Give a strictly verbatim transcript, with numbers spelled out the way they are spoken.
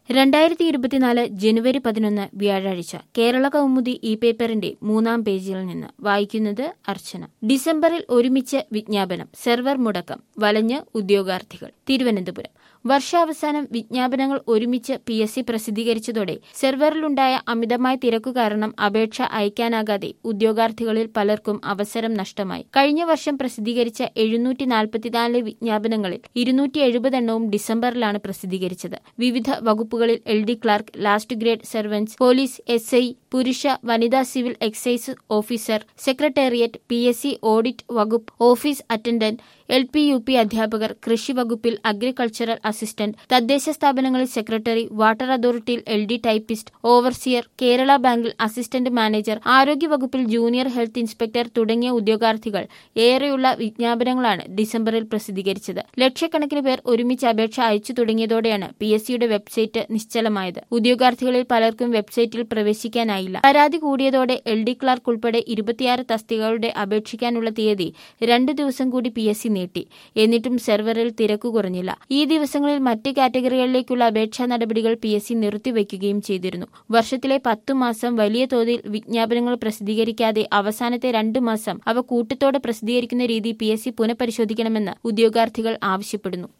രണ്ടായിരത്തി ഇരുപത്തിനാല് ജനുവരി പതിനൊന്ന് വ്യാഴാഴ്ച കേരള കൗമുദി ഇ പേപ്പറിന്റെ മൂന്നാം പേജിൽ നിന്ന് വായിക്കുന്നത് അർച്ചന. ഡിസംബറിൽ ഒരുമിച്ച് വിജ്ഞാപനം, സെർവർ മുടക്കം, വലഞ്ഞ് ഉദ്യോഗാർത്ഥികൾ. തിരുവനന്തപുരം. വർഷാവസാനം വിജ്ഞാപനങ്ങൾ ഒരുമിച്ച് പി എസ് സി പ്രസിദ്ധീകരിച്ചതോടെ സെർവറിലുണ്ടായ അമിതമായ തിരക്കു കാരണം അപേക്ഷ അയക്കാനാകാതെ ഉദ്യോഗാർത്ഥികളിൽ പലർക്കും അവസരം നഷ്ടമായി. കഴിഞ്ഞ വർഷം പ്രസിദ്ധീകരിച്ച എഴുന്നൂറ്റി നാൽപ്പത്തിനാല് വിജ്ഞാപനങ്ങളിൽ ഇരുന്നൂറ്റി എഴുപത് എണ്ണവും ഡിസംബറിലാണ് പ്രസിദ്ധീകരിച്ചത്. വിവിധ വകുപ്പുകളിൽ L D clerk, last grade servants, police, S I, പുരുഷ വനിതാ civil excise officer, secretariat, P S C audit വകുപ്പ്, office attendant, L P U P അധ്യാപകർ, കൃഷി വകുപ്പിൽ അഗ്രികൾച്ചറൽ അസിസ്റ്റന്റ്, തദ്ദേശ സ്ഥാപനങ്ങളിൽ സെക്രട്ടറി, വാട്ടർ അതോറിറ്റിയിൽ L D typist, overseer, Kerala ബാങ്കിൽ അസിസ്റ്റന്റ് മാനേജർ, ആരോഗ്യ വകുപ്പിൽ ജൂനിയർ ഹെൽത്ത് ഇൻസ്പെക്ടർ തുടങ്ങിയ ഉദ്യോഗാർത്ഥികൾ ഏറെയുള്ള വിജ്ഞാപനങ്ങളാണ് ഡിസംബറിൽ പ്രസിദ്ധീകരിച്ചത്. ലക്ഷക്കണക്കിന് പേർ ഒരുമിച്ച് അപേക്ഷ അയച്ചു തുടങ്ങിയതോടെയാണ് പി എസ് സിയുടെ വെബ്സൈറ്റ് നിശ്ചലമായത്. ഉദ്യോഗാർത്ഥികളിൽ പലർക്കും വെബ്സൈറ്റിൽ പ്രവേശിക്കാനായില്ല. പരാതി കൂടിയതോടെ എൽ ഡി ക്ലാർക്ക് ഉൾപ്പെടെ ഇരുപത്തിയാറ് തസ്തികകളുടെ അപേക്ഷിക്കാനുള്ള തീയതി രണ്ടു ദിവസം കൂടി പി എസ് സി നീട്ടി. എന്നിട്ടും സെർവറിൽ തിരക്കു കുറഞ്ഞില്ല. ഈ ദിവസങ്ങളിൽ മറ്റ് കാറ്റഗറികളിലേക്കുള്ള അപേക്ഷാ നടപടികൾ പി എസ് സി നിർത്തിവെക്കുകയും ചെയ്തിരുന്നു. വർഷത്തിലെ പത്തു മാസം വലിയ തോതിൽ വിജ്ഞാപനങ്ങൾ പ്രസിദ്ധീകരിക്കാതെ അവസാനത്തെ രണ്ടു മാസം അവ കൂട്ടത്തോടെ പ്രസിദ്ധീകരിക്കുന്ന രീതി പി എസ് സി പുനഃപരിശോധിക്കണമെന്ന് ഉദ്യോഗാർത്ഥികൾ ആവശ്യപ്പെടുന്നു.